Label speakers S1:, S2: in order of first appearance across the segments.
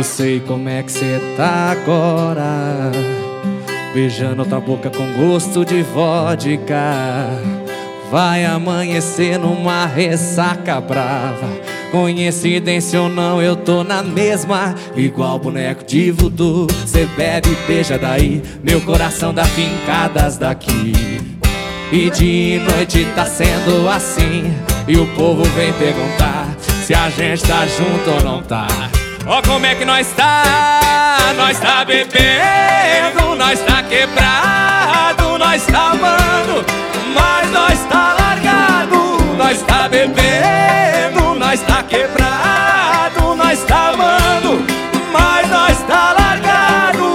S1: Eu sei como é que cê tá agora, beijando outra boca com gosto de vodka. Vai amanhecer numa ressaca brava. Coincidência ou não, eu tô na mesma. Igual boneco de voodoo. Cê bebe e beija daí, meu coração dá fincadas daqui. E de noite tá sendo assim, e o povo vem perguntar se a gente tá junto ou não tá. Ó como é que nós tá. Nós tá bebendo, nós tá quebrado, nós tá amando, mas nós tá largado. Nós tá bebendo, nós tá quebrado, nós tá amando, mas nós tá largado.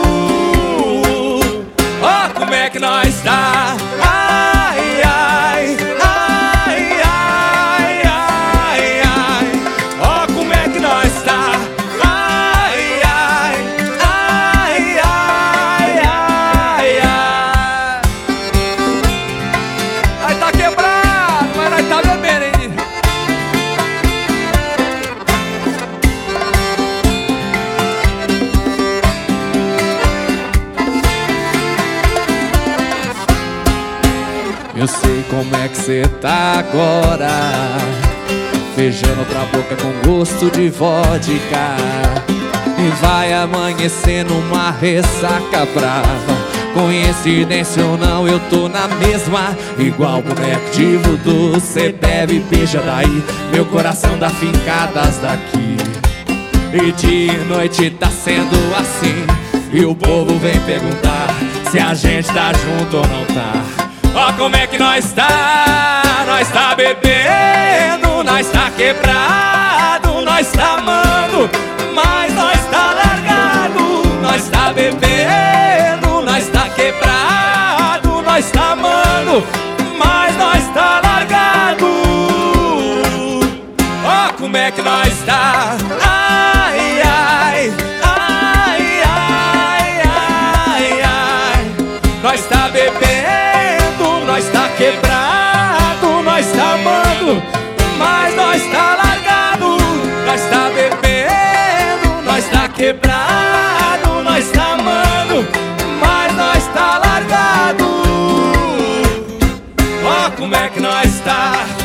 S1: Ó como é que nós tá. Ai, ai, ai, ai, ai, ai. Ó como é que nós tá. Ai, ai, ai, ai, ai, ai. Nós tá quebrado, mas nós tá bebendo, hein? Eu sei como é que cê tá agora, beijando outra boca com gosto de vodka. E vai amanhecer numa ressaca brava. Coincidência ou não, eu tô na mesma. Igual boneco de voodoo. Cê bebe e beija daí, meu coração dá fincadas daqui. E de noite tá sendo assim, e o povo vem perguntar se a gente tá junto ou não tá. Ó como é que nós tá. Nós tá bebendo, nós tá quebrado, nós tá amando, mas nós tá largado. Nós tá bebendo, nós tá quebrado, nós tá amando, mas nós tá largado. Ó como é que nós tá. Ai, ai, ai, ai, ai, ai. Nós tá bebendo, nós tá quebrado, nós tá amando, mas nós tá largado. Nós tá bebendo, nós tá quebrado, nós tá amando, mas nós tá largado. Ó como é que nós tá.